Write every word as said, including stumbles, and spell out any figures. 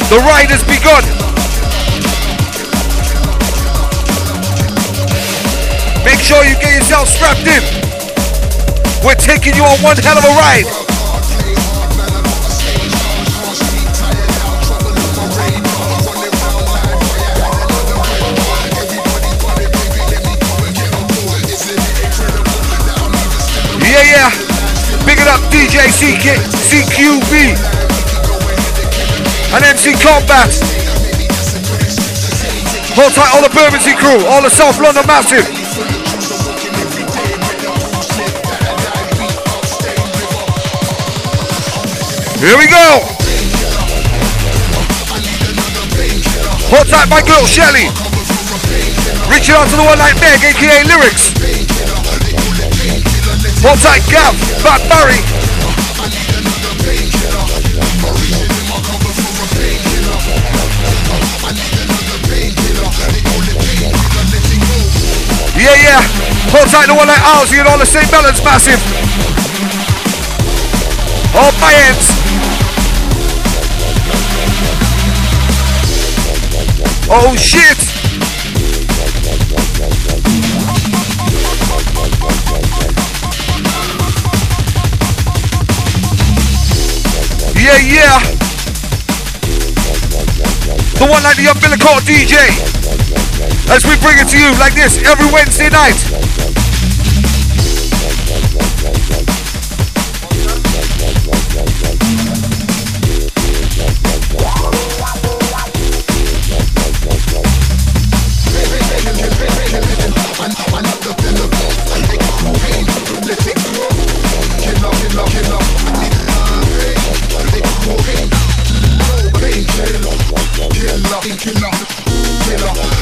The ride has begun. Make sure you get yourself strapped in. We're taking you on one hell of a ride. Yeah, yeah. Big it up, D J C Q B and M C Combat. Hold tight, all the Bermondsey crew, all the South London Massive. Here we go. Hold tight, my girl Shelly. Reaching out to the one like Meg, aka Lyrics. Hold tight, Gav, Matt Barry. Yeah, yeah. Hold tight, the one like Owlsy and all the Saint Melons Massive. All my ends. Oh shit! Yeah, yeah. The one like the umbilical D J. As we bring it to you like this every Wednesday night. Killer, killer, killer.